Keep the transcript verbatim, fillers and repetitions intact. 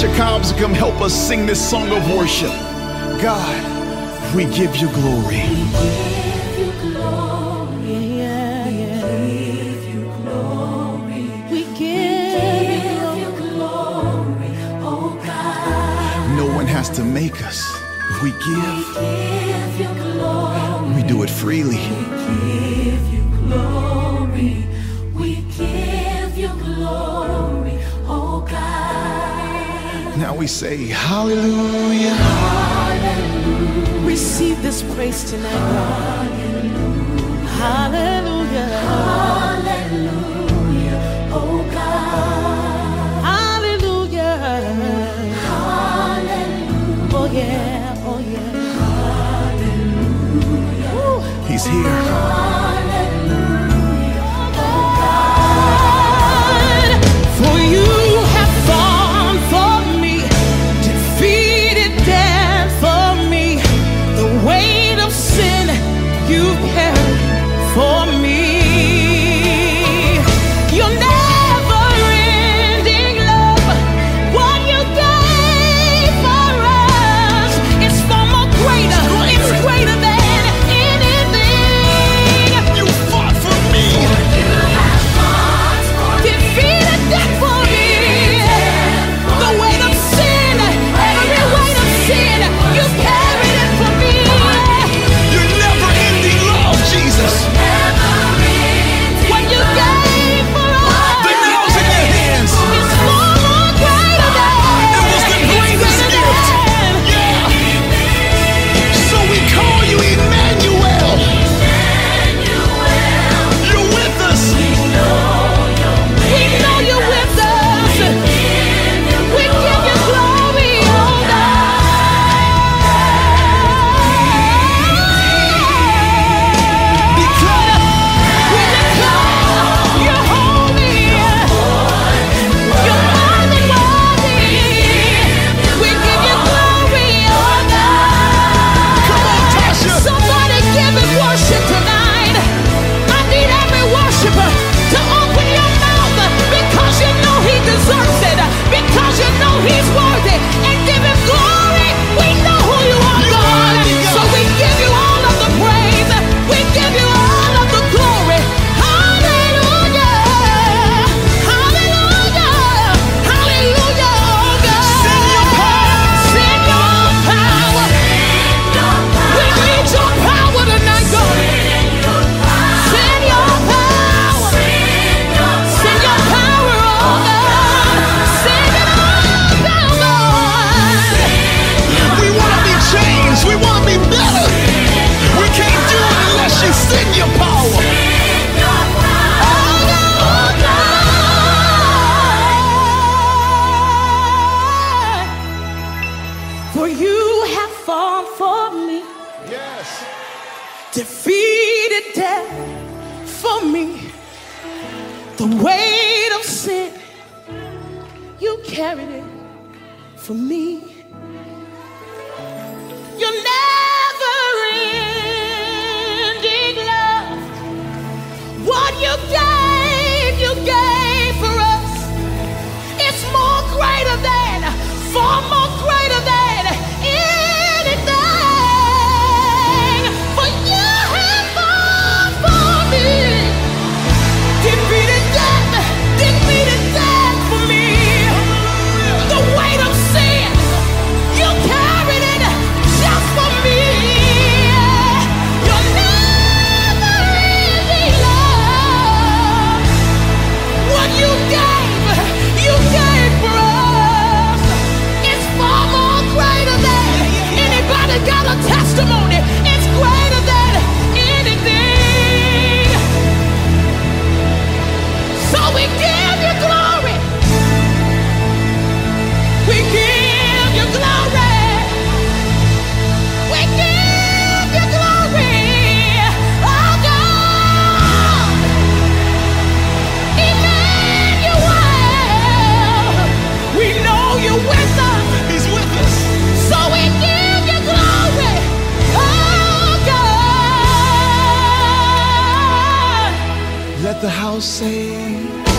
Tasha Cobbs to come help us sing this song of worship. God, we give you glory. We give you glory. Yeah, yeah. We give you glory. We give you glory, oh God. No one has to make us. We give. We give you glory. We do it freely. We give you glory. We give you glory, oh God. Now we say hallelujah. Hallelujah. Receive this praise tonight, God. Hallelujah. Hallelujah, oh God. Hallelujah. Hallelujah. Oh yeah, oh yeah. Hallelujah. Woo. He's here. Hallelujah, oh God, for you have fought for me, defeated death for me. The weight of sin you carried for me. Your never-ending love, what you gave for us, is far more greater. It's greater than anything. You fought for me. Defeated death for me. The weight of sin, every weight of sin, you carried it for me. Your never-ending love, Jesus. What you gave for us, The nails in your hands. it's far more greater than. It was the greatest it's gift. greater than. Yeah. So we call you Emmanuel. You're with us. We know you're with us. We give you glory, oh God. Declare. We declare you're holy. You're more than worthy. We give you glory, oh God. Come on, Tasha. Somebody give him worship tonight. I need every worshiper to open your mouth because you know he deserves it, because you know he's worthy, and give him glory. We know who you are, You're God. worthy, God. So we give you all of the praise. We give you all of the glory. Hallelujah. Hallelujah. Hallelujah, oh God. Send your power. Send your power. We need your power tonight, God. Send your power. Send your power, oh God. Send it all down, Lord. We want to be changed. We want to be better. We can't do it unless you send your power. Oh God. For you have fought for me, Yes. defeated death for me. The weight of sin, you carried it for me. Your never-ending love, what you gave, you gave for us. It's more greater than, far more greater than anything. For you have fought for me, defeated death, defeated death for me. The weight of sin, you carried it just for me. Your never-ending love, what you gave, you gave for us. It's far more greater than. Anybody got a testimony? It's greater than anything. So we give you glory. We give you glory. We give you glory. Oh God. Emmanuel. We know you're with us. He's with us. So we give you glory. Oh God. Let the house say.